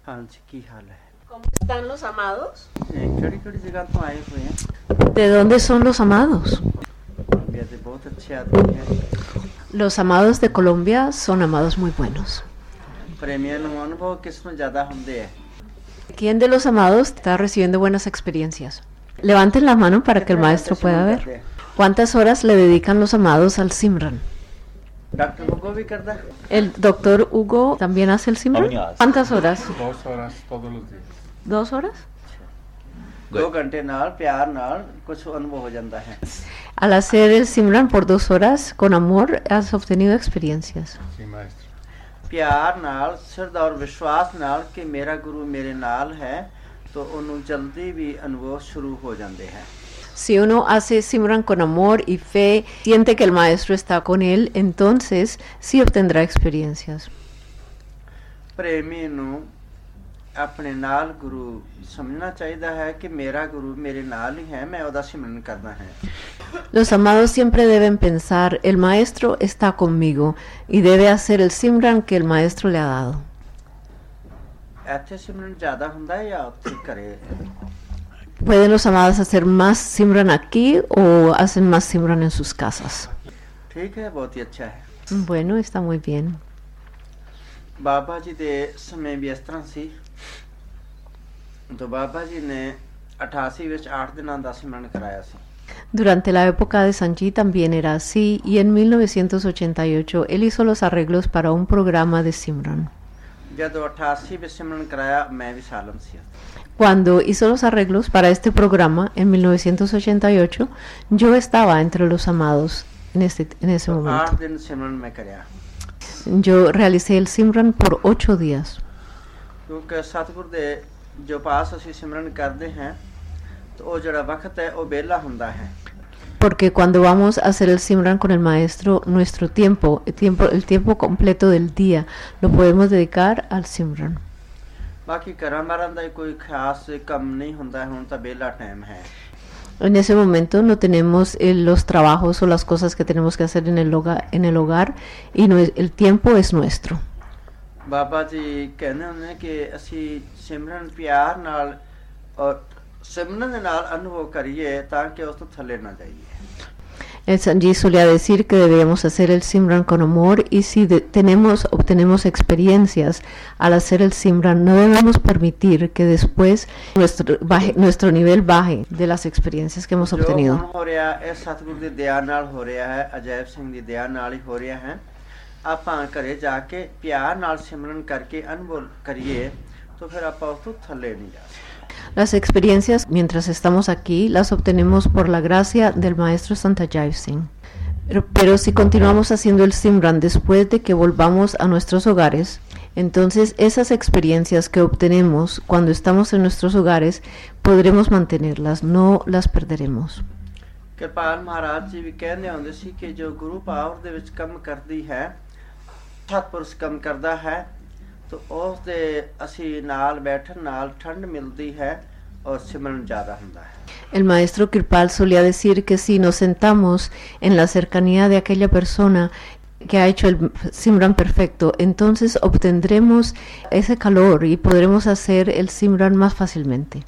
हाँ जी की हाल है ¿Cómo están los amados? कड़ी जगह तो आए हुए हैं ¿De dónde son los amados? ये तो बहुत अच्छे आदमी हैं Los amados de Colombia son amados muy buenos. प्रेमियों ਨੂੰ अनुभव किसमें ज़्यादा ਹੁੰਦੇ हैं ¿Quién de los amados está recibiendo buenas experiencias? Levanten la mano para que el maestro pueda ver. ¿Cuántas horas le dedican los amados al Simran? Doctor को भी करता है ¿El doctor Hugo también hace el Simran? ¿Cuántas horas? 2 horas todos los días. 2 horas? 2 घंटे नाल प्यार नाल कुछ अनुभव हो जाता है Al hacer el Simran por 2 horas, con amor, has obtenido experiencias. Sí, maestro. प्यार नाल श्रद्धा और विश्वास नाल कि मेरा गुरु मेरे नाल है तो उन्होंने जल्दी भी अनुभव शुरू हो जाते हैं Si uno hace Simran con amor y fe, siente que el maestro está con él, entonces sí obtendrá experiencias. प्रेमी ਨੂੰ ਆਪਣੇ ਨਾਲ ਗੁਰੂ ਸਮਝਣਾ ਚਾਹੀਦਾ ਹੈ ਕਿ ਮੇਰਾ ਗੁਰੂ ਮੇਰੇ ਨਾਲ ਹੀ ਹੈ ਮੈਂ ਉਹਦਾ ਸਿਮਰਨ ਕਰਨਾ ਹੈ Los amados siempre deben pensar, el maestro está conmigo y debe hacer el Simran que el maestro le ha dado. ਇੱਥੇ ਸਿਮਰਨ ਜ਼ਿਆਦਾ ਹੁੰਦਾ ਹੈ ਜਾਂ ਉੱਥੇ ਘਰੇ ¿Pueden los amados hacer más Simran aquí o hacen más Simran en sus casas? ਠੀਕ ਹੈ ਬਹੁਤ ਹੀ ਅੱਛਾ ਹੈ Bueno, está muy bien. Baba ਜੀ ਦੇ ਸਮੇਂ ਵੀ ਇਸ ਤਰ੍ਹਾਂ ਸੀ तो बाबा जी ने 88 ਵਿੱਚ 8 ਦਿਨਾਂ ਦਾ ਸਿਮਰਨ ਕਰਾਇਆ ਸੀ Durante la época de Sanji también era así y en 1988 él hizo los arreglos para un programa de Simran. ਜਦੋਂ 88 ਵਿੱਚ ਸਿਮਰਨ ਕਰਾਇਆ ਮੈਂ ਵੀ ਸਾਲਮ ਸੀ Cuando hizo los arreglos para este programa en 1988, yo estaba entre los amados en ese 8 momento. ਦਿਨ ਸਿਮਰਨ ਮੈਂ ਕਰਿਆ Yo realicé el Simran por 8 días. ਕਿਉਂਕਿ ਸਤਿਗੁਰ ਦੇ ਜੋ ਪਾਸ ਅਸੀਂ ਸਿਮਰਨ ਕਰਦੇ ਹਾਂ ਤਾਂ ਉਹ ਜਿਹੜਾ ਵਕਤ ਹੈ ਉਹ ਵਿਹਲਾ ਹੁੰਦਾ ਹੈ Porque cuando vamos a hacer el Simran con el maestro, nuestro el tiempo completo del día, lo podemos dedicar al Simran. ਬਾਕੀ ਘਰਾਂ ਬਾਰਾਂ ਦਾ ਕੋਈ ਖਾਸ ਕੰਮ ਨਹੀਂ ਹੁੰਦਾ ਹੁਣ ਤਾਂ ਵਿਹਲਾ ਟਾਈਮ ਹੈ En ese momento no tenemos los trabajos o las cosas que tenemos que hacer en el hogar y el tiempo es nuestro. Baba ਜੀ ਕਹਿੰਦੇ ਹੁੰਦੇ ਕਿ ਅਸੀਂ ਸਿਮਰਨ ਪਿਆਰ ਨਾਲ ਔਰ ਸਿਮਰਨ ਦੇ ਨਾਲ ਅਨੁਭਵ ਕਰੀਏ ਤਾਂ ਕਿ ਉਸ ਤੋਂ ਥੱਲੇ ਨਾ ਜਾਈਏ El Sanji solía decir que debíamos hacer el Simran con amor y si obtenemos experiencias al hacer el Simran, no debemos permitir que después nuestro nivel baje de las experiencias que hemos obtenido. ਜੋ ਹੋ ਰਿਹਾ ਇਹ ਸਤਿਗੁਰ ਦੀ ਦਇਆ ਨਾਲ ਹੋ ਰਿਹਾ ਹੈ ਅਜੈਬ ਸਿੰਘ ਦੀ ਦਇਆ ਨਾਲ ਹੀ ਹੋ ਰਿਹਾ ਹੈ ਆਪਾਂ ਘਰੇ ਜਾ ਕੇ ਪਿਆਰ ਨਾਲ ਸਿਮਰਨ ਕਰਕੇ ਅਨੁਭਵ ਕਰੀਏ ਤਾਂ ਫਿਰ ਆਪਾਂ ਉਸ ਤੋਂ ਥੱਲੇ ਨਹੀਂ ਜਾ ਸਕਦੇ Las experiencias mientras estamos aquí las obtenemos por la gracia del maestro Santajaib Singh. Pero si continuamos haciendo el Simran después de que volvamos a nuestros hogares, entonces esas experiencias que obtenemos cuando estamos en nuestros hogares podremos mantenerlas, no las perderemos. Kirpal ਮਹਾਰਾਜ ਜੀ ਵੀ ਕਹਿੰਦੇ ਹੁੰਦੇ ਸੀ ਕਿ ਜੋ ਗੁਰੂ ਪਾਵਰ ਦੇ ਵਿੱਚ ਕੰਮ ਕਰਦੀ ਹੈ ਸਤਿਪੁਰਸ਼ ਕੰਮ ਕਰਦਾ ਹੈ तो ਉਸ ਦੇ ਅਸੀਂ ਨਾਲ ਬੈਠਣ ਨਾਲ ਠੰਡ ਮਿਲਦੀ ਹੈ ਔਰ ਸਿਮਰਨ ਜ਼ਿਆਦਾ ਹੁੰਦਾ ਹੈ El maestro Kirpal solía decir que si nos sentamos en la cercanía de aquella persona que ha hecho el Simran perfecto, entonces obtendremos ese calor y podremos hacer el Simran más fácilmente.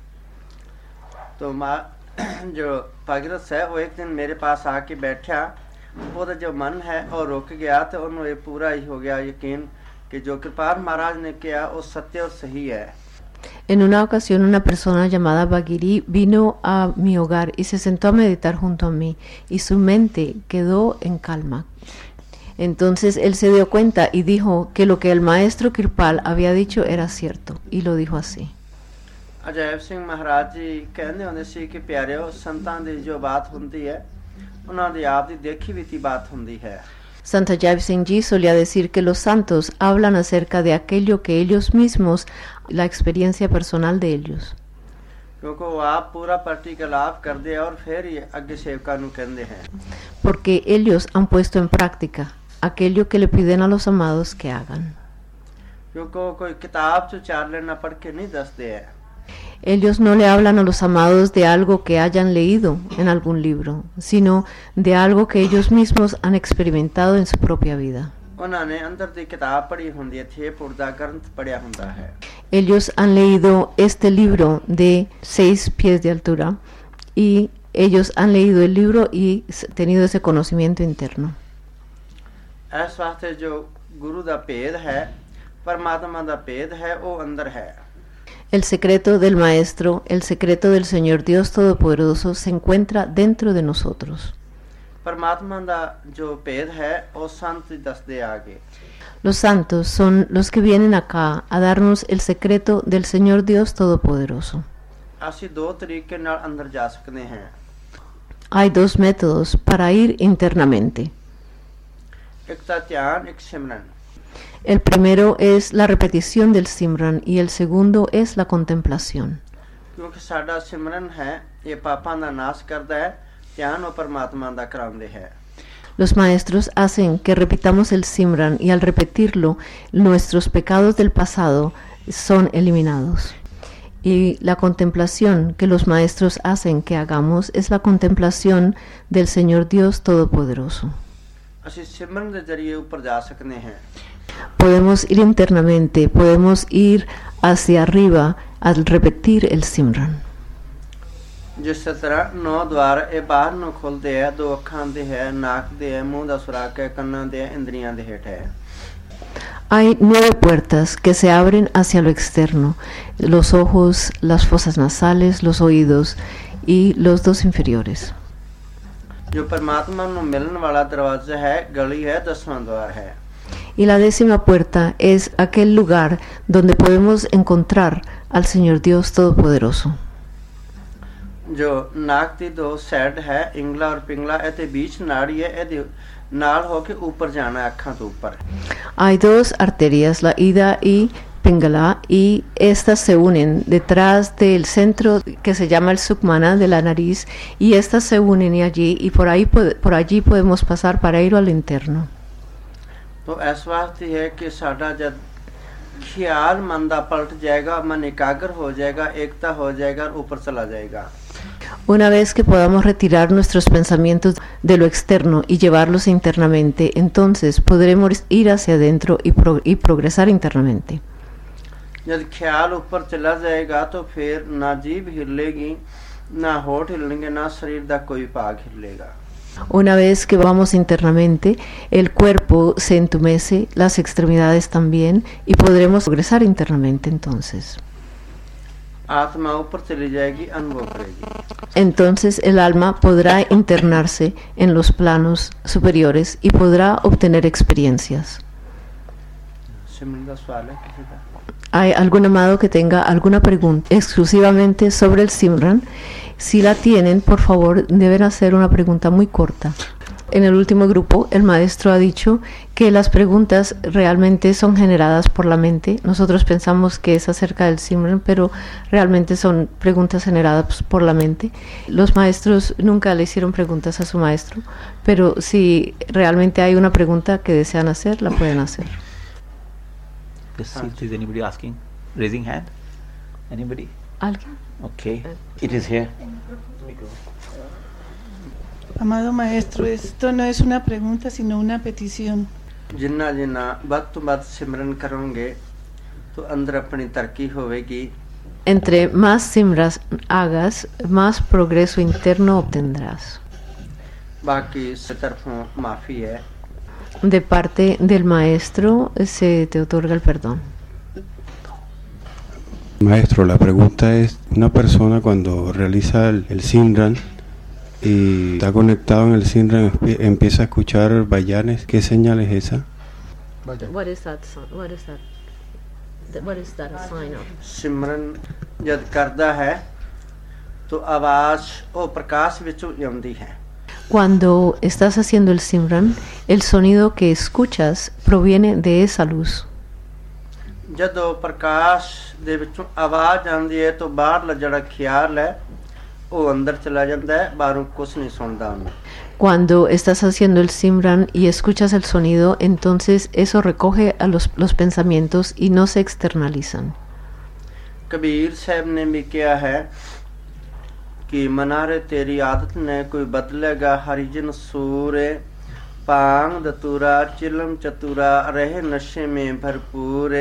तो जो भगीरथ साहब वो एक दिन मेरे पास आके बैठा ਉਹਦਾ जो मन है और रुक गया तो ਉਹਨੂੰ ਇਹ ਪੂਰਾ ਹੀ ਹੋ ਗਿਆ ਯਕੀਨ कि जो कृपाल महाराज ने किया वो सत्य और सही है En una ocasión una persona llamada Bagiri vino a mi hogar y se sentó a meditar junto a mí y su mente quedó en calma. Entonces él se dio cuenta y dijo que lo que el maestro Kirpal había dicho era cierto y lo dijo así. Ajaib ਸਿੰਘ ਮਹਾਰਾਜ ਜੀ ਕਹਿੰਦੇ ਹੁੰਦੇ ਸੀ ਕਿ ਪਿਆਰਿਓ ਸੰਤਾਂ ਦੀ ਜੋ ਬਾਤ ਹੁੰਦੀ ਹੈ ਉਹਨਾਂ ਦੀ ਆਪ ਦੀ ਦੇਖੀ ਬੀਤੀ ਬਾਤ ਹੁੰਦੀ ਹੈ Santajaib Singh Ji solía decir que los santos hablan acerca de aquello que ellos mismos, la experiencia personal de ellos. क्योंकि वो आप पूरा प्रैक्टिकल आप कर दे और फिर ये आगे सेवका नु कहते हैं Porque ellos han puesto en práctica aquello que le piden a los amados que hagan. क्योंकि कोई किताब से 4 लेना पढ़ के नहीं दसते हैं Ellos no le hablan a los amados de algo que hayan leído en algún libro, sino de algo que ellos mismos han experimentado en su propia vida. ਉਹਨਾਂ ਨੇ ਅੰਦਰ ਦੀ ਕਿਤਾਬ ਪੜ੍ਹੀ ਹੁੰਦੀ ਹੈ ਥੇਪ ਉਰਦਾ ਗ੍ਰੰਥ ਪੜ੍ਹਿਆ ਹੁੰਦਾ ਹੈ Ellos han leído este libro de 6 pies de altura y ellos han leído el libro y tenido ese conocimiento interno. ਇਸ ਵਾਸਤੇ ਜੋ ਗੁਰੂ ਦਾ ਭੇਦ ਹੈ ਪਰਮਾਤਮਾ ਦਾ ਭੇਦ ਹੈ ਉਹ ਅੰਦਰ ਹੈ El secreto del Maestro, el secreto del Señor Dios Todopoderoso se encuentra dentro de nosotros. ਪਰਮਾਤਮਾ ਦਾ ਜੋ ਭੇਦ ਹੈ ਉਹ ਸੰਤ ਦੱਸਦੇ ਆਗੇ Los santos son los que vienen acá a darnos el secreto del Señor Dios Todopoderoso. ਅਸੀਂ ਦੋ ਤਰੀਕੇ ਨਾਲ ਅੰਦਰ ਜਾ ਸਕਦੇ ਹਾਂ Hay 2 métodos para ir internamente. ਇੱਕ ਤਾਂ ਧਿਆਨ ਇੱਕ ਸਿਮਰਨ El primero es la repetición del Simran y el segundo es la contemplación. ਕਿਉਂਕਿ ਸਾਡਾ ਸਿਮਰਨ ਹੈ ਇਹ ਪਾਪਾਂ ਦਾ ਨਾਸ਼ ਕਰਦਾ ਹੈ ਧਿਆਨ ਉਹ ਪਰਮਾਤਮਾ ਦਾ ਕਰਾਉਂਦੇ ਹੈ Los maestros hacen que repitamos el Simran y al repetirlo nuestros pecados del pasado son eliminados. Y la contemplación que los maestros hacen que hagamos es la contemplación del Señor Dios Todopoderoso. ਅਸੀਂ ਸਿਮਰਨ ਦੇ ਜ਼ਰੀਏ ਉੱਪਰ ਜਾ ਸਕਦੇ ਹਾਂ Podemos ir internamente, podemos ir hacia arriba al repetir el Simran. ਜਿਸ ਤਰ੍ਹਾਂ 9 ਦੁਆਰ ਇਹ ਬਾਹਰ ਨੂੰ ਖੁੱਲਦੇ ਹੈ 2 ਅੱਖਾਂ ਦੇ ਹੈ ਨਾਕ ਦੇ ਹੈ ਮੂੰਹ ਦਾ ਸੁਰਾਖ ਹੈ ਕੰਨਾਂ ਦੇ ਹੈ ਇੰਦਰੀਆਂ ਦੇ ਹੇਠ ਹੈ Hay 9 puertas que se abren hacia lo externo, los ojos, las fosas nasales, los oídos y los 2 inferiores. ਜੋ ਪਰਮਾਤਮਾ ਨੂੰ ਮਿਲਣ ਵਾਲਾ ਦਰਵਾਜ਼ਾ ਹੈ ਗਲੀ ਹੈ 10ਵਾਂ ਦੁਆਰ ਹੈ Y la 10ª puerta es aquel lugar donde podemos encontrar al Señor Dios Todopoderoso. ਜੋ ਨਾਕ ਦੀ 2 ਸਾਈਡ ਹੈ ਇੰਗਲਾ ਔਰ ਪਿੰਗਲਾ ਇਹ ਤੇ बीच ਨਾੜੀ ਹੈ ਇਹਦੇ ਨਾਲ ਹੋ ਕੇ ਉੱਪਰ ਜਾਣਾ ਅੱਖਾਂ ਤੋਂ ਉੱਪਰ Hay 2 arterias, la ida y Pingala, y estas se unen detrás del centro que se llama el Sukmana de la nariz, y estas se unen y por allí podemos pasar para ir al interno. तो ਇਸ ਵਾਸਤੇ ਹੈ ਕਿ ਸਾਡਾ ਜਦ ਖਿਆਲ ਮਨ ਦਾ ਪਲਟ ਜਾਏਗਾ ਮਨ ਇਕਾਗਰ ਹੋ ਜਾਏਗਾ ਏਕਤਾ ਹੋ ਜਾਏਗਾ और ऊपर चला जाएगा Una vez que podamos retirar nuestros pensamientos de lo externo y llevarlos internamente, entonces podremos ir hacia adentro y progresar internamente. जब ख्याल ऊपर चला जाएगा तो फिर ना जीभ हिलेगी ना होठ हिलेंगे ना शरीर का कोई भाग हिलेगा Una vez que vamos internamente, el cuerpo se entumece, las extremidades también, y podremos progresar internamente entonces. आत्मा ऊपर चली जाएगी अनुभव करेगी Entonces el alma podrá internarse en los planos superiores y podrá obtener experiencias. सिमरन का सवाल है किसी का ¿Hay algún amado que tenga alguna pregunta exclusivamente sobre el Simran? Si la tienen, por favor, deben hacer una pregunta muy corta. En el último grupo, el maestro ha dicho que las preguntas realmente son generadas por la mente. Nosotros pensamos que es acerca del Simran, pero realmente son preguntas generadas por la mente. Los maestros nunca le hicieron preguntas a su maestro, pero si realmente hay una pregunta que desean hacer, la pueden hacer. Let's see if there's anybody asking. Raising hand? Anybody? ¿Alguien? Okay. It is here. Amado maestro, esto no es una pregunta sino una petición. जिन्ना जिन्ना ਵੱਧ ਤੋਂ ਵੱਧ ਸਿਮਰਨ ਕਰੋਗੇ तो अंदर अपनी तरक्की होगी Entre más simras hagas, más progreso interno obtendrás. बाकी से तरफों माफी है De parte del maestro se te otorga el perdón. Maestro, la pregunta es, una persona cuando realiza el Simran y está conectado en el Simran empieza a escuchar bayanes, ¿qué señal es esa? What is that? What is that? What is that a sign of? सिमरन जद करदा है तो आवाज ओ प्रकाश विचों आउंदी है Cuando estás haciendo el Simran, el sonido que escuchas proviene de esa luz. ਜਦੋਂ ਪ੍ਰਕਾਸ਼ ਦੇ ਵਿੱਚੋਂ ਆਵਾਜ਼ ਆਉਂਦੀ ਹੈ ਤਾਂ ਬਾਹਰਲਾ ਜਿਹੜਾ ਖਿਆਲ ਹੈ ਉਹ ਅੰਦਰ ਚਲਾ ਜਾਂਦਾ ਹੈ ਬਾਹਰੋਂ ਕੁਝ ਨਹੀਂ ਸੁਣਦਾ ਉਹਨੂੰ Cuando estás haciendo el Simran y escuchas el sonido, entonces eso recoge a los pensamientos y no se externalizan. Kabir ਸਾਹਿਬ ਨੇ ਵੀ ਕਿਹਾ ਹੈ ਕਿ ਮਨਾਰੇ ਤੇਰੀ ਆਦਤ ਨੇ ਕੋਈ ਬਦਲੇਗਾ ਹਰੀਜਨ ਸੂਰੇ पांग दतूरा चिलम चतुरा रहे नशे में भरपूर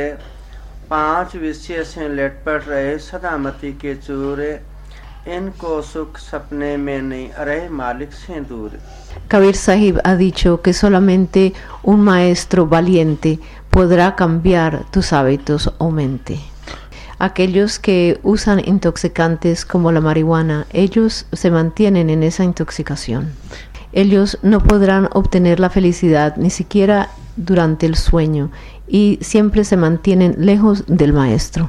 5 विषय से लटपट रहे सदामती के चूर इनको सुख सपने में नहीं रहे मालिक से दूर. Kabir Sahib ha dicho que solamente un maestro valiente podrá cambiar tus hábitos o mente. Aquellos que usan intoxicantes como la marihuana, ellos se mantienen en esa intoxicación. Ellos no podrán obtener la felicidad ni siquiera durante el sueño y siempre se mantienen lejos del maestro.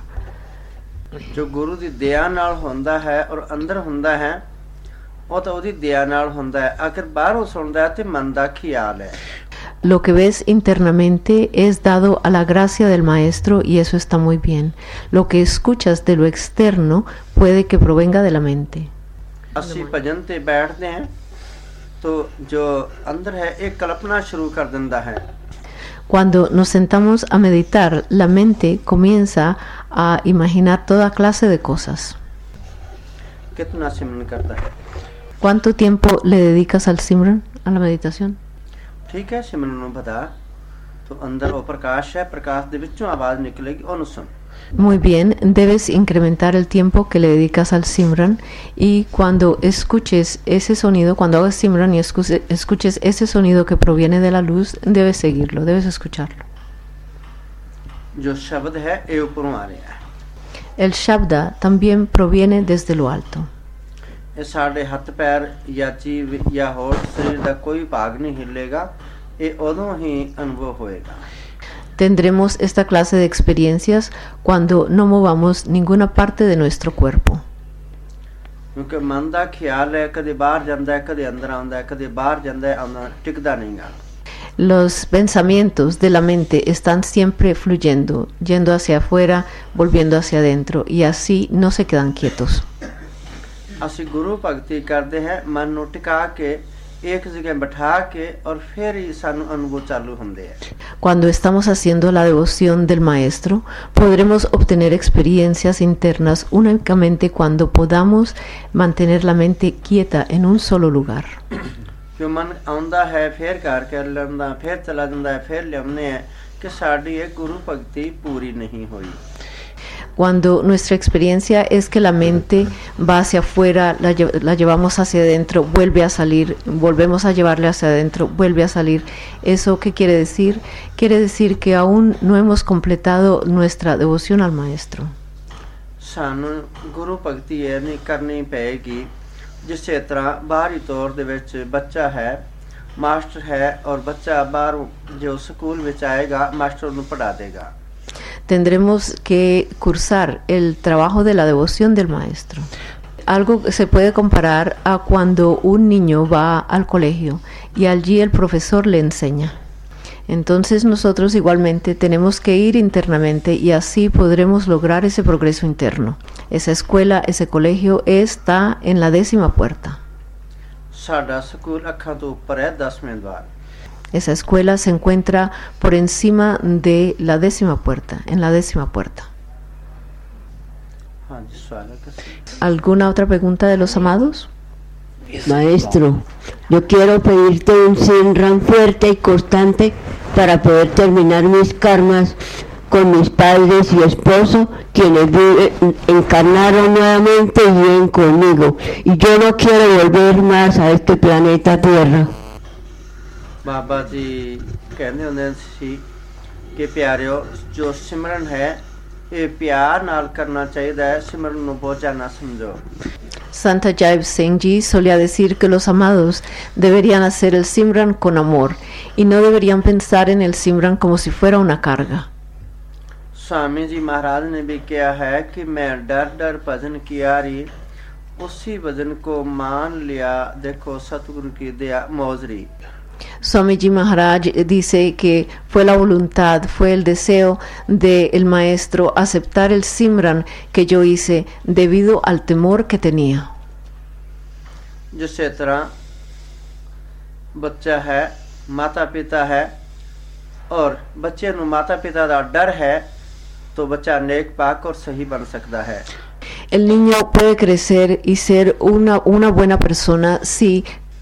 जो गुरु दी दया नाल हुंदा है और अंदर हुंदा है ਉਹ ਤਾਂ ਉਹਦੀ ਦਇਆ ਨਾਲ ਹੁੰਦਾ ਹੈ ਅਗਰ ਬਾਹਰੋਂ ਸੁਣਦਾ ਹੈ ਤੇ ਮਨ ਦਾ ਖਿਆਲ ਹੈ. Lo que ves internamente es dado a la gracia del maestro y eso está muy bien. Lo que escuchas de lo externo puede que provenga de la mente. ਅਸੀਂ ਭਜਨ ਤੇ ਬੈਠਦੇ ਹਾਂ तो जो अंदर है एक कल्पना शुरू कर देता है. Cuando nos sentamos a meditar, la mente comienza a imaginar toda clase de cosas. कितना सिमरन करता है? ¿Cuánto tiempo le dedicas al Simran, a la meditación? ठीक है सिमरन ਨੂੰ ਬਤਾ तो अंदर वो प्रकाश है प्रकाश ਦੇ ਵਿੱਚੋਂ आवाज निकलेगी ਉਹਨੂੰ ਸੁਣ. Muy bien, debes incrementar el tiempo que le dedicas al Simran y cuando escuches ese sonido, cuando hagas Simran y escuches ese sonido que proviene de la luz, debes seguirlo, debes escucharlo. जो शब्द है ये ऊपरों आ रहा है. El Shabda también proviene desde lo alto. ਇਹ ਸਾਡੇ ਹੱਥ ਪੈਰ ਜਾਂ ਜੀਵ ਜਾਂ ਹੋਰ ਸਰੀਰ ਦਾ ਕੋਈ ਭਾਗ ਨਹੀਂ ਹਿੱਲੇਗਾ ਇਹ ਉਦੋਂ ਹੀ ਅਨੁਭਵ ਹੋਏਗਾ. Tendremos esta clase de experiencias cuando no movamos ninguna parte de nuestro cuerpo. क्योंकि मन ਦਾ ਖਿਆਲ ਹੈ ਕਦੇ ਬਾਹਰ ਜਾਂਦਾ ਹੈ ਕਦੇ ਅੰਦਰ ਆਉਂਦਾ ਹੈ ਕਦੇ ਬਾਹਰ ਜਾਂਦਾ ਹੈ ਆਉਂਦਾ ਟਿਕਦਾ ਨਹੀਂਗਾ. Los pensamientos de la mente están siempre fluyendo, yendo hacia afuera, volviendo hacia adentro y así no se quedan quietos. ਅਸੀਂ ਗੁਰੂ ਭਗਤੀ ਕਰਦੇ ਹਾਂ ਮਨ ਨੂੰ ਟਿਕਾ ਕੇ एक जगह बैठा के और फिर ही सानू अनुभव चालू होंदे है. Cuando estamos haciendo la devoción del maestro, podremos obtener experiencias internas únicamente cuando podamos mantener la mente quieta en un solo lugar. जो मन आंदा है फिर घर कर लेंदा फिर चला जांदा है फिर लियाउने है कि साडी ये गुरु भक्ति पूरी नहीं हुई. Cuando nuestra experiencia es que la mente va hacia afuera, la llevamos hacia adentro, vuelve a salir, volvemos a llevarle hacia adentro, vuelve a salir. ¿Eso qué quiere decir? Quiere decir que aún no hemos completado nuestra devoción al maestro. ਸਾਨੂੰ ਗੁਰੂ ਭਗਤੀ ਇਹ ਨਹੀਂ ਕਰਨੀ ਪਏਗੀ ਜਿਸੇ ਤਰ੍ਹਾਂ ਬਾਹਰੀ ਤੌਰ ਦੇ ਵਿੱਚ ਬੱਚਾ ਹੈ ਮਾਸਟਰ ਹੈ ਔਰ ਬੱਚਾ ਬਾਹਰ ਜੋ ਸਕੂਲ ਵਿੱਚ ਆਏਗਾ ਮਾਸਟਰ ਨੂੰ ਪੜ੍ਹਾ ਦੇਗਾ. Tendremos que cursar el trabajo de la devoción del maestro. Algo que se puede comparar a cuando un niño va al colegio y allí el profesor le enseña. Entonces nosotros igualmente tenemos que ir internamente y así podremos lograr ese progreso interno. Esa escuela, ese colegio está en la 10ª puerta. ਸਾਡਾ school ਅੱਖਾਂ ਤੋਂ ਉੱਪਰ ਹੈ 10ਵੇਂ ਦਵਾਰ. Esa escuela se encuentra por encima de la 10ª puerta, en la 10ª puerta. ¿Alguna otra pregunta de los amados? Maestro, yo quiero pedirte un Simran fuerte y constante para poder terminar mis karmas con mis padres y esposo, quienes encarnaron nuevamente y viven conmigo. Y yo no quiero volver más a este planeta Tierra. बाबा जी कहते होंदे सी कि प्यारिओ जो सिमरन है ये प्यार नाल करना चाहिए है सिमरन नूं बोझा ना समझो. Santa Jaib Singh Ji solía decir que los amados deberían hacer el Simran con amor y no deberían pensar en el Simran como si fuera una carga. Swami जी महाराज ने भी कहा है कि मैं डर डर भजन किया री उसी भजन को मान लिया देखो सतगुरु की दया मौजरी. Swamiji Maharaj dice que fue la voluntad, fue el deseo del maestro aceptar el Simran que yo hice debido al temor que tenía. जिस तरह बच्चा है माता पिता है और बच्चे ਨੂੰ माता पिता ਦਾ डर है तो बच्चा नेक पाक और सही बन सकता है. El niño puede crecer y ser una buena persona si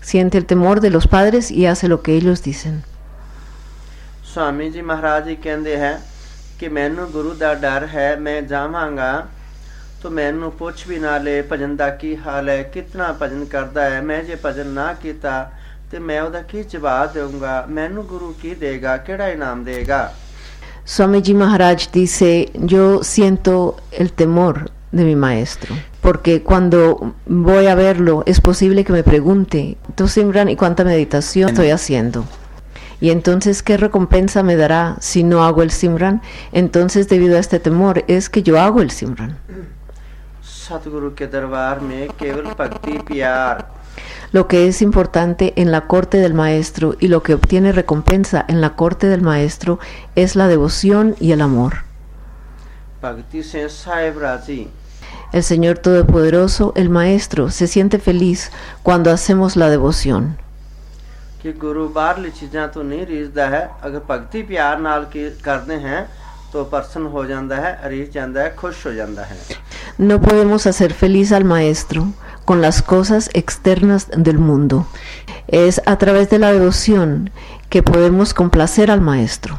siente el temor de los padres y hace lo que ellos dicen. Swami जी महाराज जी कहते हैं कि मैनू गुरु दा डर है, मैं जावांगा तो मैनू पुछ भी ना ले भजन दा की हाल है, कितना भजन करता है, मैं जे भजन ना किया तो मैं ओदा की जवाब दूंगा, मैनू गुरु की देगा, केड़ा इनाम देगा। Swamiji Maharaj dice, yo siento el temor de mi maestro, porque cuando voy a verlo es posible que me pregunte, tú Simran, ¿y cuánta meditación estoy haciendo? Y entonces, ¿qué recompensa me dará si no hago el Simran? Entonces, debido a este temor, es que yo hago el Simran. सतगुरु के दरबार में केवल भक्ति प्यार, Lo que es importante en la corte del maestro y lo que obtiene recompensa en la corte del maestro es la devoción y el amor. भक्ति से साहिब राजी, El Señor Todopoderoso, el maestro, se siente feliz cuando hacemos la devoción. कि गुरु बाहरली चीज़ां तो नहीं रीझदा है, अगर भक्ति प्यार नाल करते हैं तो प्रसन्न हो जाता है, रीझ जाता है, खुश हो जाता है। No podemos hacer feliz al maestro con las cosas externas del mundo. Es a través de la devoción que podemos complacer al maestro.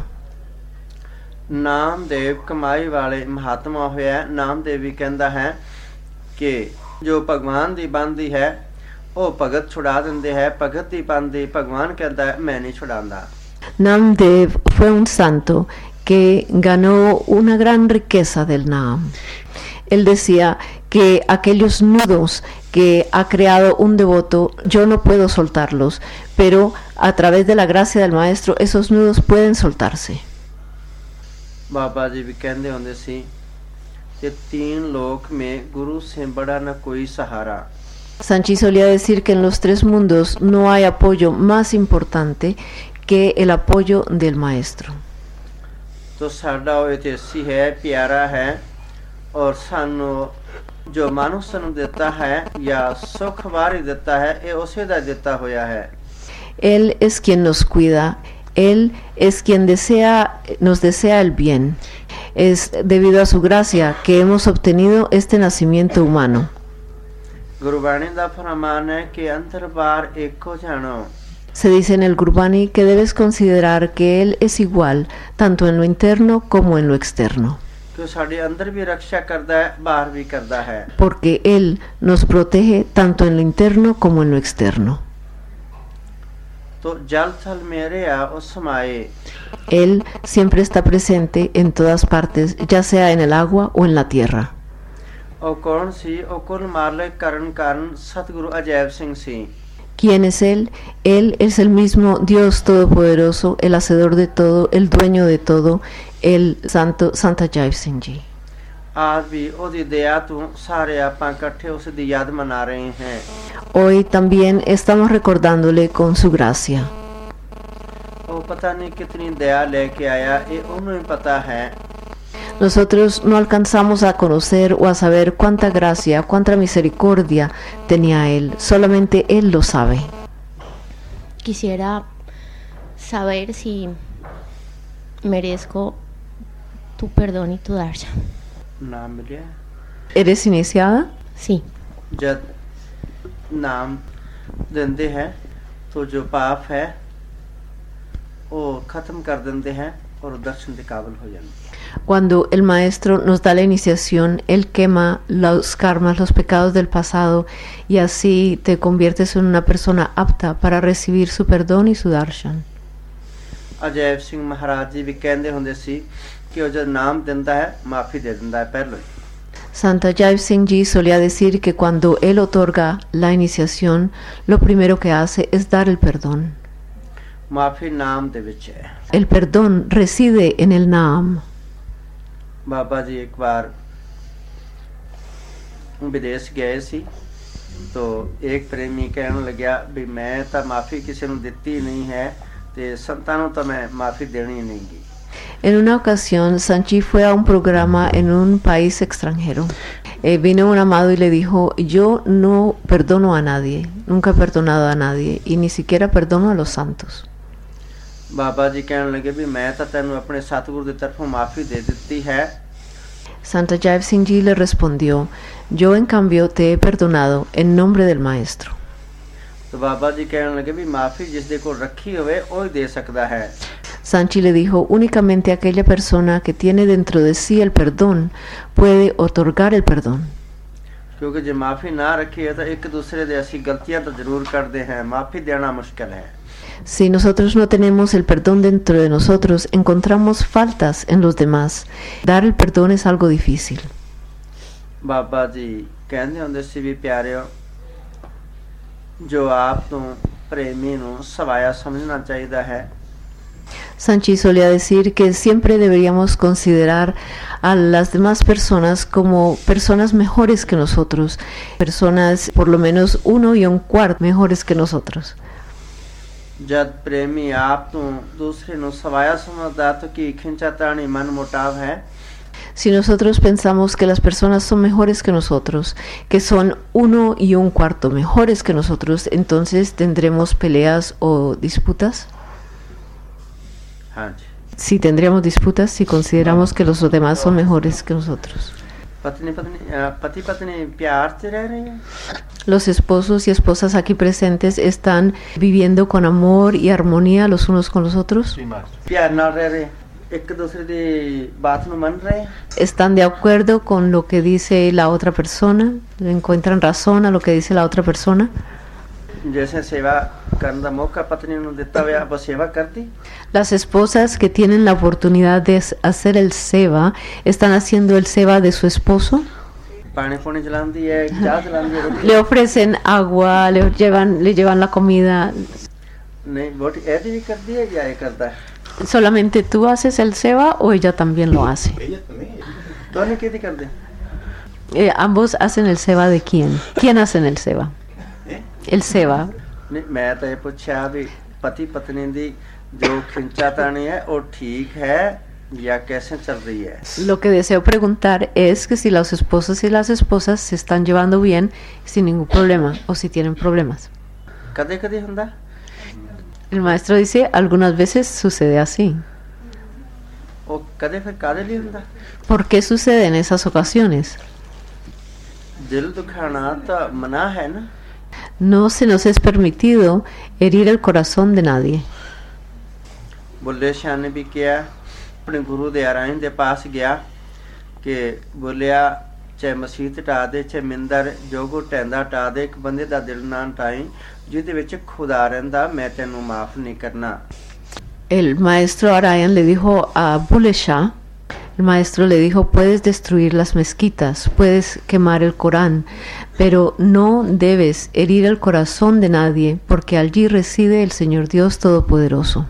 Namdev कमाई वाले महात्मा होया, नामदेव भी कहता है कि जो भगवान दी बंदी है वो भगत छुड़ा देंदे है, भगत दी बंदी भगवान कहता है मैं नहीं छुड़ांदा। Namdev fue un santo que ganó una gran riqueza del Naam. Él decía que aquellos nudos que ha creado un devoto, yo no puedo soltarlos, pero a través de la gracia del maestro esos nudos pueden soltarse. बाबा जी भी कहते होंदे सी कि तीन लोक में गुरु से बड़ा न कोई सहारा। Sanchi solía decir que en los tres mundos no hay apoyo más importante que el apoyo del maestro. तो साडा वो इतिहासी है, प्यारा है, और सानू जो मानुष सानू देता है या सुख वारी देता है, ये उसे दा देता होया है। Él es quien nos cuida, Él es quien nos desea el bien. Es debido a su gracia que hemos obtenido este nacimiento humano. Gurbani दा फरमान है कि अंतर बार एको जानो। Se dice en el Gurbani que debes considerar que Él es igual, tanto en lo interno como en lo externo. कि साडे अंदर भी रक्षा करता है, बाहर भी करता है। Porque Él nos protege tanto en lo interno como en lo externo. तो जल थल मेरे आ उस समाए, Él siempre está presente en todas partes, ya sea en el agua o en la tierra. और कौन सी और कुल मालिक करण कारण सतगुरु अजैब सिंह सी। ¿Quién es Él? Él es el mismo Dios Todopoderoso, el hacedor de todo, el dueño de todo, el santo Santa Jai Singh Ji. आज भी ओदी दया तो सारे आपां इकट्ठे उस दी याद मना रहे हैं। Hoy también estamos recordándole con su gracia. वो पता नहीं कितनी दया लेके आया, ये उन्हें ही पता है। Nosotros no alcanzamos a conocer o a saber cuánta gracia, cuánta misericordia tenía Él. Solamente Él lo sabe. Quisiera saber si merezco tu perdón y tu darsha. नाम मिले ¿Eres iniciada? Sí. जब नाम देंदे हैं तो जो पाप है वो खत्म कर देंदे हैं और दर्शन के काबिल हो जाते हैं। Cuando el maestro nos da la iniciación, Él quema los karmas, los pecados del pasado, y así te conviertes en una persona apta para recibir su perdón y su darshan. Ajaib सिंह महाराज जी भी कहते होंदे सी कि वो जो नाम देंदा है माफी दे देंदा है पहले। Santa Jai Singh Ji solía decir que cuando Él otorga la iniciación, lo primero que hace es dar el perdón. माफी नाम दे विच है। El perdón reside en el Naam. बाबा जी एक बार विदेश गए सी तो एक प्रेमी कहने लग्या भी मैं तो माफी किसी ने दिती नहीं है ते संतां नूं तो मैं माफी देनी नहीं गी। En una ocasión, Sanchi fue a un programa en un país extranjero. Vino un amado y le dijo, yo no perdono a nadie, nunca he perdonado a nadie y ni siquiera perdono a los santos. बाबा जी कहने लगे भी मैं तो तेनू अपने सतगुरु की तरफों माफी दे दी है। Santa Jai Singh Ji le respondió, yo en cambio te he perdonado en nombre del maestro. तो बाबा जी कहने लगे भी माफी जिस दे को रखी होवे ओ ही दे सकदा है। Sanchi le dijo, únicamente aquella persona que tiene dentro de sí el perdón puede otorgar el perdón. क्योंकि जे माफी ना रखी है तो एक दूसरे दे असी गलतियां तो जरूर करते हैं, माफी देना मुश्किल है। Si nosotros no tenemos el perdón dentro de nosotros, encontramos faltas en los demás. Dar el perdón es algo difícil. बाबा जी कहंदे हुंदे सी भी प्यारियो जो आप तो प्रेमी नु सवाया समझना चाहिदा है। Sanchi solía decir que siempre deberíamos considerar a las demás personas como personas mejores que nosotros, personas por lo menos 1.25 mejores que nosotros. जब प्रेमी आप तो दूसरे नु सवाया समझदा तो की खिंचातानी मन मोटाव है। Si nosotros pensamos que las personas son mejores que nosotros, que son 1.25 mejores que nosotros, entonces tendremos peleas o disputas. हाँ जी। Si tendríamos disputas si consideramos que los demás son mejores que nosotros. पति पत्नी प्यार से रह रहे हैं। Los esposos y esposas aquí presentes están viviendo con amor y armonía los unos con los otros. प्यार नाल रह रहे, एक दूसरे दी बात नु मान रहे। Están de acuerdo con lo que dice la otra persona, le encuentran razón a lo que dice la otra persona. जैसे सेवा करने दा मौका पत्नी नु दिता होया वो सेवा करती। Las esposas que tienen la oportunidad de hacer el seva están haciendo el seva de su esposo. पानी पुनी जलांदी है, चाय जलांदी है। Le ofrecen agua, le llevan la comida. नहीं बोटी ऐसी भी करती है या ये करता है? ¿Solamente tú haces el seva o ella también lo hace? दोनों खेती करते। Ambos hacen el seva de quién? ¿Quién hacen el seva? El seva. नहीं मैं तो ये पूछा भी पति पत्नी दी जो खिंचातानी है वो ठीक है या कैसे चल रही है? Lo que deseo preguntar es que si los esposos y las esposas se están llevando bien sin ningún problema o si tienen problemas. कदे कदे हुंदा? El maestro dice, algunas veces sucede así. ओ कदे फिर कादे लिए हुंदा? ¿Por qué sucede en esas ocasiones? दिल दुखाना तो मना है ना। No se nos es permitido herir el corazón de nadie. Bulleh शाह ने भी किया, अपने गुरु दयारायण दे पास गया कि बोलिया चाहे मसीत टा दे चाहे मिंदर जो को टैंदा टा दे एक बंदे दा दिल ना टाई जिहदे विच खुदा रहिंदा मैं तैनू माफ नहीं करना। El maestro Arayan le dijo a Bulle Shah, el maestro le dijo, puedes destruir las mezquitas, puedes quemar el Corán, pero no debes herir el corazón de nadie, porque allí reside el Señor Dios Todopoderoso.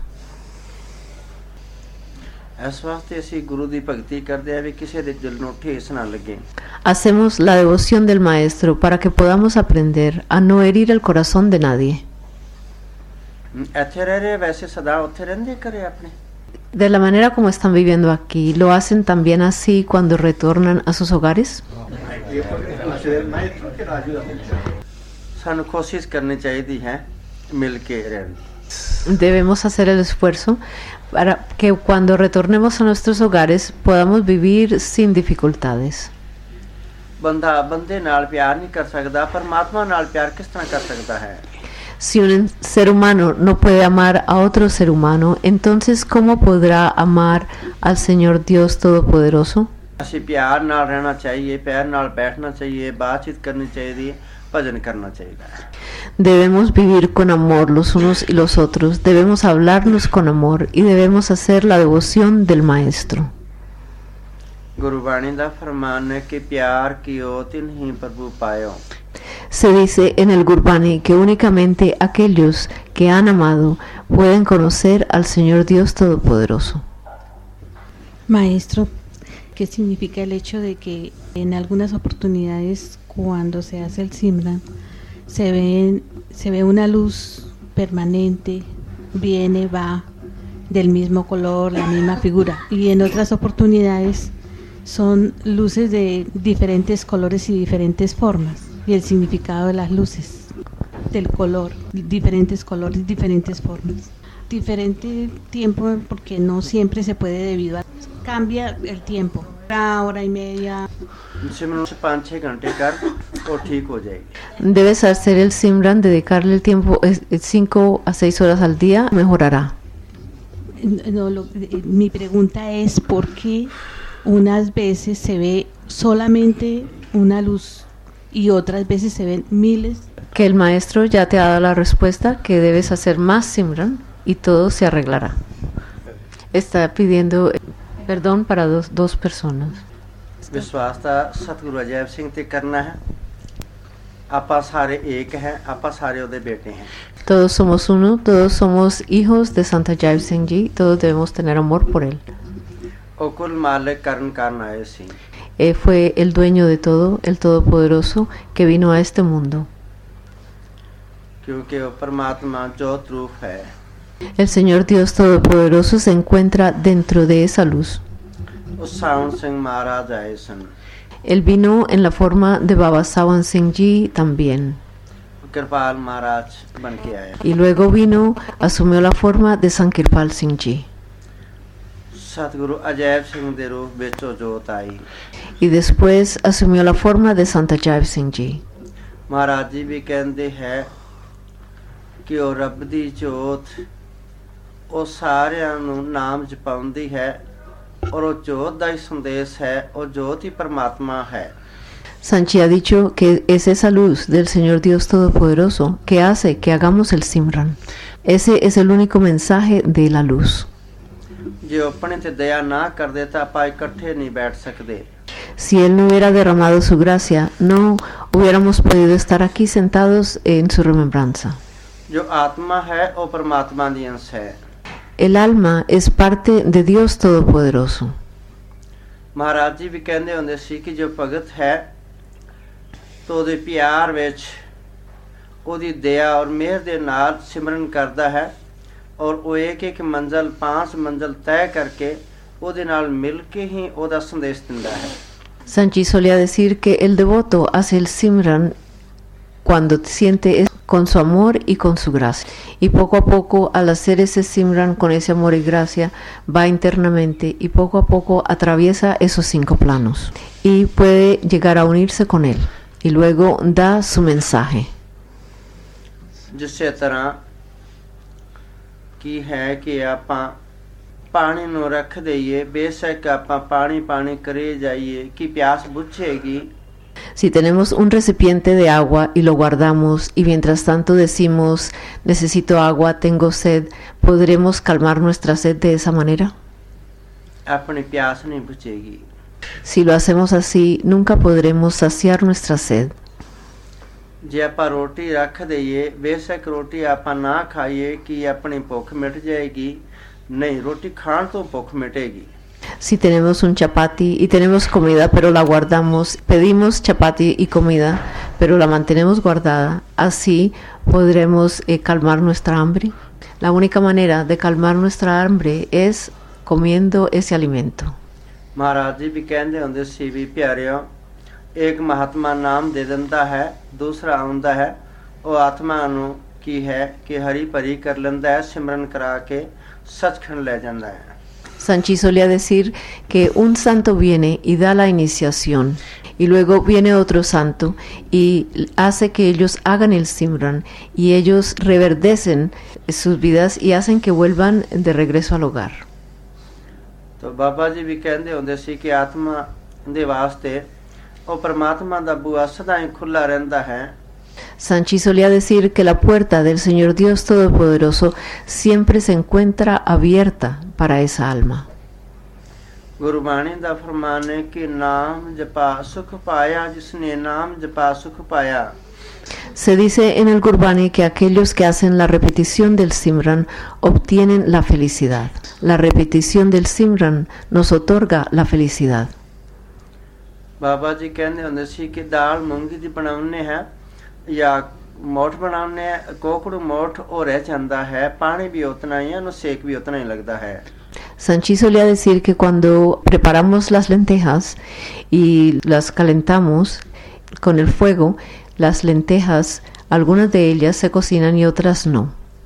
इस वास्ते असी गुरु दी भगती करदे आ भी किसी दे दिल नू ठेस ना लगे। Hacemos la devoción del maestro para que podamos aprender a no herir el corazón de nadie. ਇੱਥੇ ਰਹਿ ਰਹੇ ਵੈਸੇ ਸਦਾ ਉੱਥੇ ਰਹਿੰਦੇ ਘਰੇ ਆਪਣੇ? De la manera como están viviendo aquí, ¿lo hacen también así cuando retornan a sus hogares? ਸਾਨੂੰ ਕੋਸ਼ਿਸ਼ ਕਰਨੀ ਚਾਹੀਦੀ ਹੈ ਮਿਲ ਕੇ ਰਹਿਣ ਦੀ। Debemos hacer el esfuerzo para que cuando retornemos a nuestros hogares podamos vivir sin dificultades. ਬੰਦਾ ਬੰਦੇ ਨਾਲ ਪਿਆਰ ਨਹੀਂ ਕਰ ਸਕਦਾ, ਪਰਮਾਤਮਾ ਨਾਲ ਪਿਆਰ ਕਿਸ ਤਰ੍ਹਾਂ ਕਰ ਸਕਦਾ ਹੈ? Si un ser humano no puede amar a otro ser humano, entonces ¿cómo podrá amar al Señor Dios Todopoderoso? ਅਸੀਂ ਪਿਆਰ ਨਾਲ ਰਹਿਣਾ ਚਾਹੀਏ, ਪਿਆਰ ਨਾਲ ਬੈਠਣਾ ਚਾਹੀਏ, ਬਾਤਚੀਤ ਕਰਨੀ ਚਾਹੀਦੀ ਹੈ, ਭਜਨ ਕਰਨਾ ਚਾਹੀਦਾ ਹੈ। Debemos vivir con amor los unos y los otros, debemos hablarnos con amor y debemos hacer la devoción del Maestro. Gurbani ਦਾ ਫਰਮਾਨ ਹੈ ਕਿ ਪਿਆਰ ਕੀਓ ਤਿਨਹੀਂ ਪ੍ਰਭੂ ਪਾਇਓ। Se dice en el Gurbani que únicamente aquellos que han amado pueden conocer al Señor Dios Todopoderoso. Maestro, ¿qué significa el hecho de que en algunas oportunidades cuando se hace el Simran se ve una luz permanente, viene, va, del mismo color, la misma figura, y en otras oportunidades son luces de diferentes colores y diferentes formas, y el significado de las luces, del color, diferentes colores, diferentes formas, diferente tiempo, porque no siempre se puede debido a cambia el tiempo, una hora y media. सिमरन से 5-6 घंटे कर और ठीक हो जाएगी। Debes hacer el Simran, dedicarle el tiempo 5 a 6 horas al día, mejorará. No, mi pregunta es ¿por qué unas veces se ve solamente una luz y otras veces se ven miles? Que el maestro ya te ha dado la respuesta, que debes hacer más Simran y todo se arreglará. Está pidiendo perdón para dos personas. विश्वास था सतगुरु अजैब सिंह ते करना है आपा सारे एक हैं आपा सारे ओदे बेटे हैं Todos somos uno, todos somos hijos de Santa Jai Singh Ji, todos debemos tener amor por él. और कुल मालिक करण कारण आए सी Fue el dueño de todo, el todopoderoso que vino a este mundo. क्योंकि वो परमात्मा ज्योत रूप है El Señor Dios Todopoderoso se encuentra dentro de esa luz. उस सावन सिंह महाराज आए सन Él vino en la forma de Baba Sawan Singh Ji también. कृपाल महाराज बन के आए Y luego vino, asumió la forma de Sankirpal Singh Ji. सतगुरु अजैब सिंह दे रूप बेचो जोत आई Y después asumió la forma de Santa Jai Singh Ji. महाराज जी भी कहते हैं कि ਉਹ ਰੱਬ ਦੀ ਜੋਤ ਉਹ ਸਾਰਿਆਂ ਨੂੰ ਨਾਮ ਜਪਾਉਂਦੀ ਹੈ ਔਰ ਉਹ ਜੋਤ ਦਾ ਹੀ ਸੰਦੇਸ਼ ਹੈ ਉਹ ਜੋਤ ਹੀ ਪਰਮਾਤਮਾ ਹੈ Sanchi ha dicho que es esa luz del Señor Dios Todopoderoso que hace que hagamos el Simran. Ese es el único mensaje de la luz. ਜੇ ਉਹ ਆਪਣੇ ਤੇ ਦਇਆ ਨਾ ਕਰਦੇ ਤਾਂ ਆਪਾਂ ਇਕੱਠੇ ਨਹੀਂ ਬੈਠ ਸਕਦੇ Si Él no hubiera derramado su gracia, no hubiéramos podido estar aquí sentados en su remembranza. ਜੋ ਆਤਮਾ ਹੈ ਉਹ ਪਰਮਾਤਮਾ ਦੀ ਅੰਸ਼ ਹੈ El alma es parte de Dios Todopoderoso. Maharaj ਜੀ ਵੀ ਕਹਿੰਦੇ ਹੁੰਦੇ ਸੀ ਕਿ ਜੋ ਭਗਤ ਹੈ ਤੋ ਉਹਦੇ ਪਿਆਰ ਵਿੱਚ ਉਹਦੀ ਦਇਆ ਔਰ ਮਿਹਰ ਦੇ ਨਾਲ ਸਿਮਰਨ ਕਰਦਾ ਹੈ ਔਰ ਉਹ ਇੱਕ ਮੰਜ਼ਲ 5 ਮੰਜ਼ਲ ਤੈਅ ਕਰਕੇ ਉਹਦੇ ਨਾਲ ਮਿਲ ਕੇ ਹੀ ਉਹਦਾ ਸੰਦੇਸ਼ ਦਿੰਦਾ ਹੈ Sanchi solía decir que el devoto hace el Simran cuando siente con su amor y con su gracia. Y poco a poco, al hacer ese Simran con ese amor y gracia, va internamente y poco a poco atraviesa esos 5 planos y puede llegar a unirse con él. Y luego da su mensaje. ਜਿਸੇ ਤਰ੍ਹਾਂ ਕੀ ਹੈ ਕਿ ਆਪਾਂ ਪਾਣੀ ਨੂੰ ਰੱਖ ਦਈਏ ਬੇਸ਼ੱਕ ਆਪਾਂ ਪਾਣੀ ਕਰੇ ਜਾਈਏ ਕਿ ਪਿਆਸ ਬੁਝੇਗੀ Si tenemos un recipiente de agua y lo guardamos y mientras tanto decimos necesito agua, tengo sed, ¿podremos calmar nuestra sed de esa manera? ਆਪਣੀ ਪਿਆਸ ਨਹੀਂ ਬੁਝੇਗੀ Si lo hacemos así, nunca podremos saciar nuestra sed. ਜੇ ਆਪਾਂ ਰੋਟੀ ਰੱਖ ਦਈਏ ਬੇਸ਼ੱਕ ਰੋਟੀ ਆਪਾਂ ਨਾ ਖਾਈਏ ਕਿ ਆਪਣੀ ਭੁੱਖ ਮਿਟ ਜਾਏਗੀ ਨਹੀਂ ਰੋਟੀ ਖਾਣ ਤੋਂ ਭੁੱਖ ਮਿਟੇਗੀ Si tenemos un chapati y tenemos comida, pero la guardamos, pedimos chapati y comida, pero la mantenemos guardada, así podremos calmar nuestra hambre. La única manera de calmar nuestra hambre es comiendo ese alimento. Maharaj ਜੀ ਵੀ ਕਹਿੰਦੇ ਹੁੰਦੇ ਸੀ ਵੀ ਪਿਆਰਿਓ ਇੱਕ ਮਹਾਤਮਾ ਨਾਮ ਦੇ ਦਿੰਦਾ ਹੈ ਦੂਸਰਾ ਆਉਂਦਾ ਹੈ ਉਹ ਆਤਮਾ ਨੂੰ ਕੀ ਹੈ ਕਿ ਹਰੀ ਭਰੀ ਕਰ ਲੈਂਦਾ ਹੈ ਸਿਮਰਨ ਕਰਾ ਕੇ ਸੱਚਖੰਡ ਲੈ ਜਾਂਦਾ ਹੈ Sanchi solía decir que un santo viene y da la iniciación y luego viene otro santo y hace que ellos hagan el Simran y ellos reverdecen sus vidas y hacen que vuelvan de regreso al hogar. तो बाबा जी भी कहते ਹੁੰਦੇ ਸੀ ਕਿ ਆਤਮਾ ਦੇ ਵਾਸਤੇ ਉਹ ਪਰਮਾਤਮਾ ਦਾ ਬੂਹਾ ਸਦਾ ਹੀ ਖੁੱਲਾ ਰਹਿੰਦਾ ਹੈ Sanchi solía decir que la puerta del Señor Dios Todopoderoso siempre se encuentra abierta para esa alma. Gurbani ਦਾ ਫਰਮਾਨ ਹੈ ਕਿ ਨਾਮ ਜਪਾ ਸੁਖ ਪਾਇਆ ਜਿਸਨੇ ਨਾਮ ਜਪਾ ਸੁਖ ਪਾਇਆ Se dice en el Gurbani que aquellos que hacen la repetición del Simran obtienen la felicidad. La repetición del Simran nos otorga la felicidad. Baba ਜੀ ਕਹਿੰਦੇ ਹੁੰਦੇ ਸੀ ਕਿ ਦਾਲ ਮੂੰਗੀ ਦੀ ਬਣਾਉਣੇ ਹੈ ਜਾਂ ਮੋਠ ਬਣਾਉਣੇ ਕੋਕੜੂ ਮੋਠ ਉਹ ਰਹਿ ਜਾਂਦਾ ਹੈ ਪਾਣੀ ਵੀ ਉਤਨਾ ਹੀ ਉਹਨੂੰ ਸੇਕ ਵੀ ਉਤਨਾ ਹੀ ਲੱਗਦਾ ਹੈ Sanchi solía decir que cuando preparamos las lentejas y las calentamos con el fuego, las lentejas, algunas de ellas se cocinan y otras no.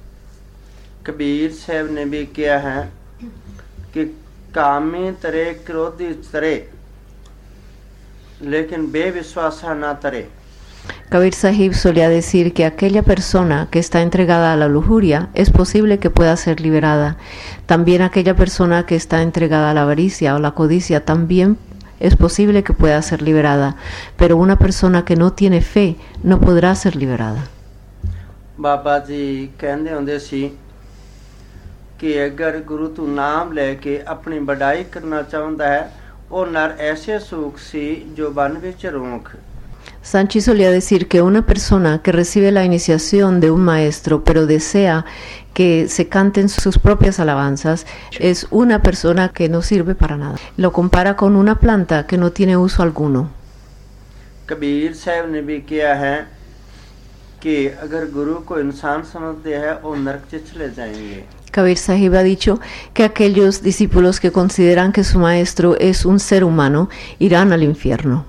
Kabir साहब ने भी किया है कि कामी तरे क्रोधी तरे लेकिन बेविश्वासा ना तरे Kabir Sahib solía decir que aquella persona que está entregada a la lujuria es posible que pueda ser liberada. También aquella persona que está entregada a la avaricia o la codicia también es posible que pueda ser liberada. Pero una persona que no tiene fe no podrá ser liberada. बाबा जी कहते होंदे सी कि अगर गुरु तू नाम लेके अपनी बढ़ाई करना चाहता है ਉਹ ਨਰ ਐਸੇ ਸੁਖ ਸੀ ਜੋ ਬਨ ਵਿੱਚ ਰੋਂਖ। Sanchi solía decir que una persona que recibe la iniciación de un maestro pero desea que se canten sus propias alabanzas es una persona que no sirve para nada. Lo compara con una planta que no tiene uso alguno. Kabir साहब ने भी किया है कि अगर गुरु को इंसान समझते हैं वो नरक से चले जाएंगे। Kabir Sahib ha dicho que aquellos discípulos que consideran que su maestro es un ser humano irán al infierno.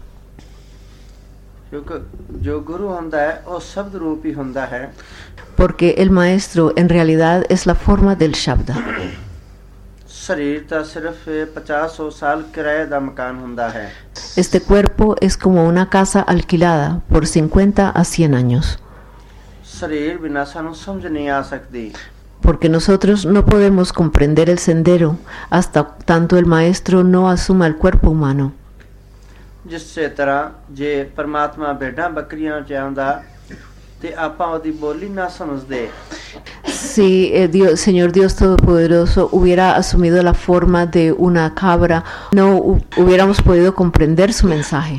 Porque el maestro en realidad es la forma del Shabda. Este cuerpo es como una casa alquilada por 50 a 100 años. Porque nosotros no podemos comprender el sendero hasta tanto el maestro no asuma el cuerpo humano. Si Señor Dios Todopoderoso hubiera asumido la forma de una cabra, no hubiéramos podido comprender su mensaje.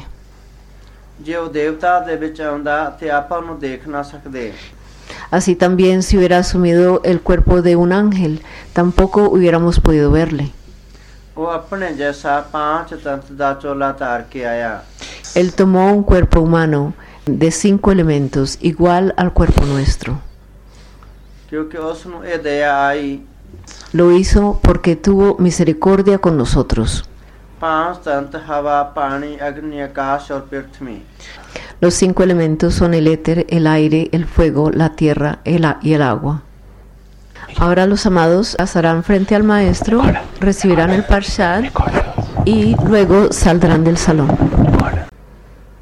Así también si hubiera asumido el cuerpo de un ángel, tampoco hubiéramos podido verle. Él tomó un cuerpo humano de 5 elementos, igual al cuerpo nuestro. Lo hizo porque tuvo misericordia con nosotros. Los 5 elementos son el éter, el aire, el fuego, la tierra y el agua. Ahora los amados pasarán frente al maestro, recibirán el parshad y luego saldrán del salón.